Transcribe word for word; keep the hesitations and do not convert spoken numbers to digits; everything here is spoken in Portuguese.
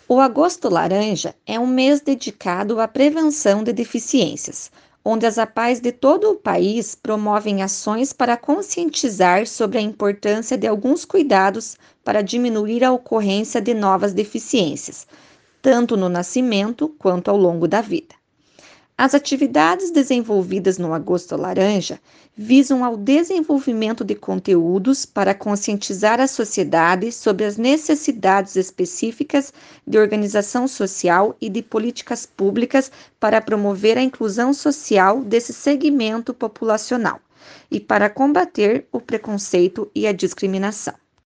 O Agosto Laranja é um mês dedicado à prevenção de deficiências, onde as A P A Es de todo o país promovem ações para conscientizar sobre a importância de alguns cuidados para diminuir a ocorrência de novas deficiências, tanto no nascimento quanto ao longo da vida. As atividades desenvolvidas no Agosto Laranja visam ao desenvolvimento de conteúdos para conscientizar a sociedade sobre as necessidades específicas de organização social e de políticas públicas para promover a inclusão social desse segmento populacional e para combater o preconceito e a discriminação.